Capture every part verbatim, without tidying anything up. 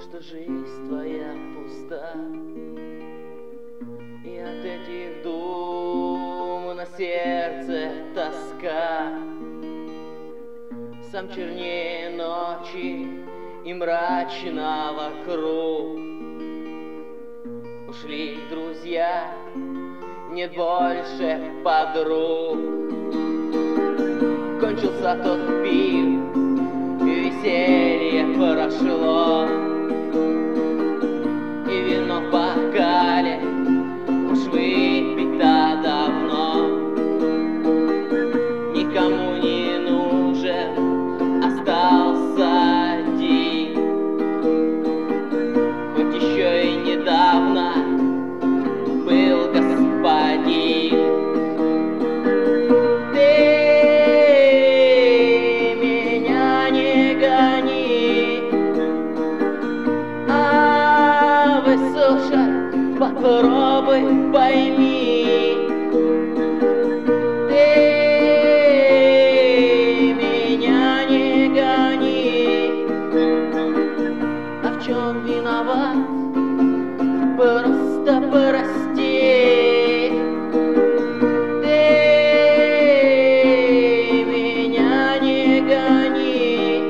что жизнь твоя пуста, и от этих дум на сердце тоска. Сам чернее ночи и мрачно вокруг. Ушли друзья, нет больше подруг. Кончился тот пир, веселье прошло, и вино в бокале уж выпито давно. Никому не нужен остался один, хоть еще и недавно был господин. Попробуй пойми, ты меня не гони. А в чем виноват? Просто прости. Ты меня не гони,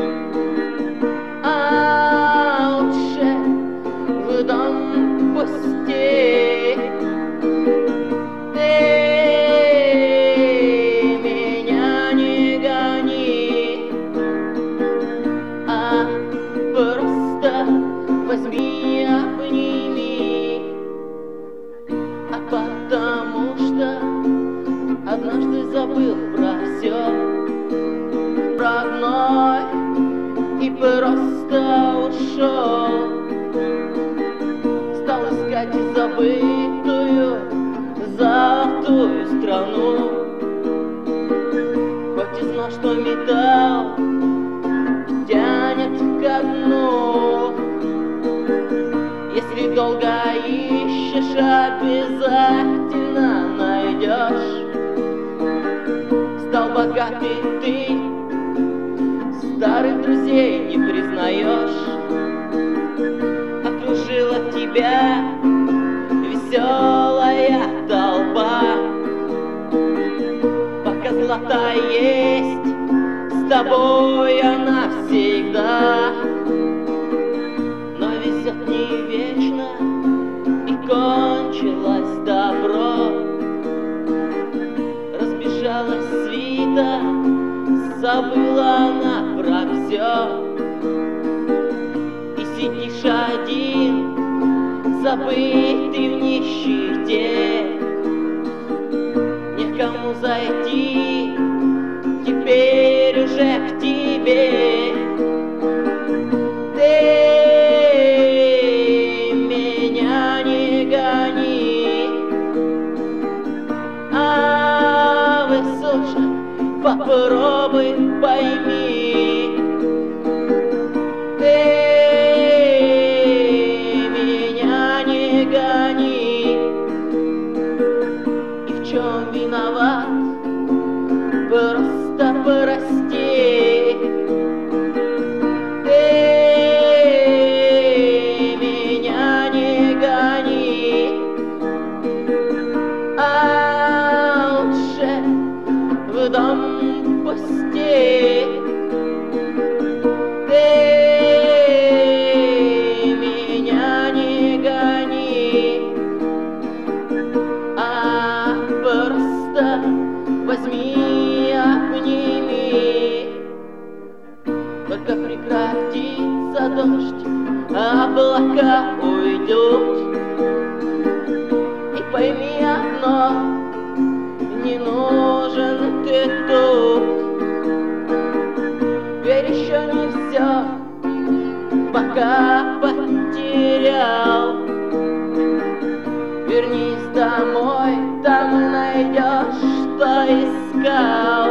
а лучше в дом пусти. Ты меня не гони, а просто возьми, обними. А потому что однажды забыл про все родной и просто ушел. Стал искать забытую золотую страну, хоть и знал, что металл тянет ко дну. Если долго ищешь, обязательно найдешь. Стал богатый ты, старых друзей не признаешь. Окружила тебя веселая толпа, пока злата есть, с тобой она всегда. Но везет не вечно, и кончилось добро. Разбежалась свита, забыла она про все. И сидишь один, забытый в нищете. Некому зайти теперь уже к тебе. Ты меня не гони, а выслушай, попробуй пойми. Ты меня не гони, и в чем виноват? Просто прости. Ты меня не гони, а лучше в дом пусти. Ты меня не гони, а просто возьми, обними. Только прекратится дождь, облака уйдут, и пойми одно: не нужен ты тут. Верь, еще не все, пока потерял. Вернись домой, там и найдешь, что искал.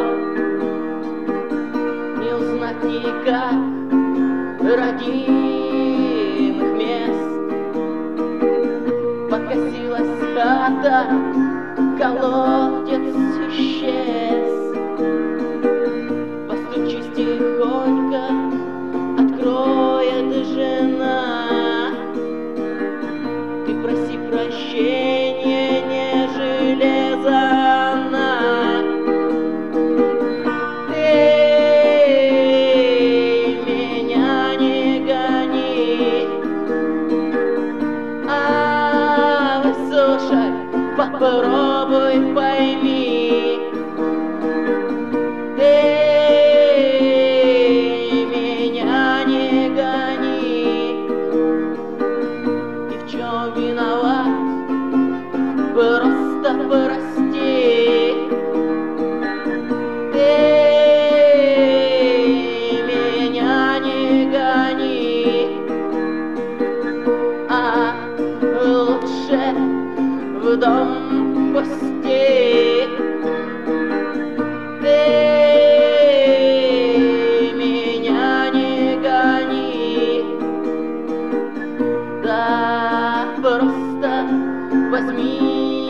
Не узнать никак родимых мест. Покосилась хата, колодец исчез. Постучись тихонько, откроет жена. пусти. Ты меня не гони, да просто возьми